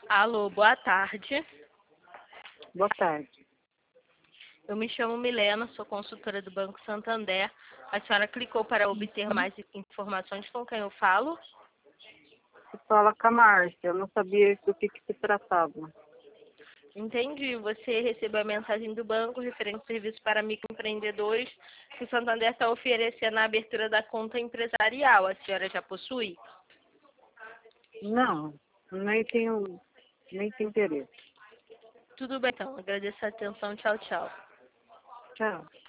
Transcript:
Alô, boa tarde. Boa tarde. Eu me chamo Milena, sou consultora do Banco Santander. A senhora clicou para obter mais informações com quem eu falo? Você fala com a Márcia, eu não sabia do que se tratava. Entendi. Você recebeu a mensagem do banco referente ao serviço para microempreendedores que o Santander está oferecendo a abertura da conta empresarial. A senhora já possui? Não, nem tenho interesse. Tudo bem, então. Agradeço a atenção. Tchau, tchau. Tchau.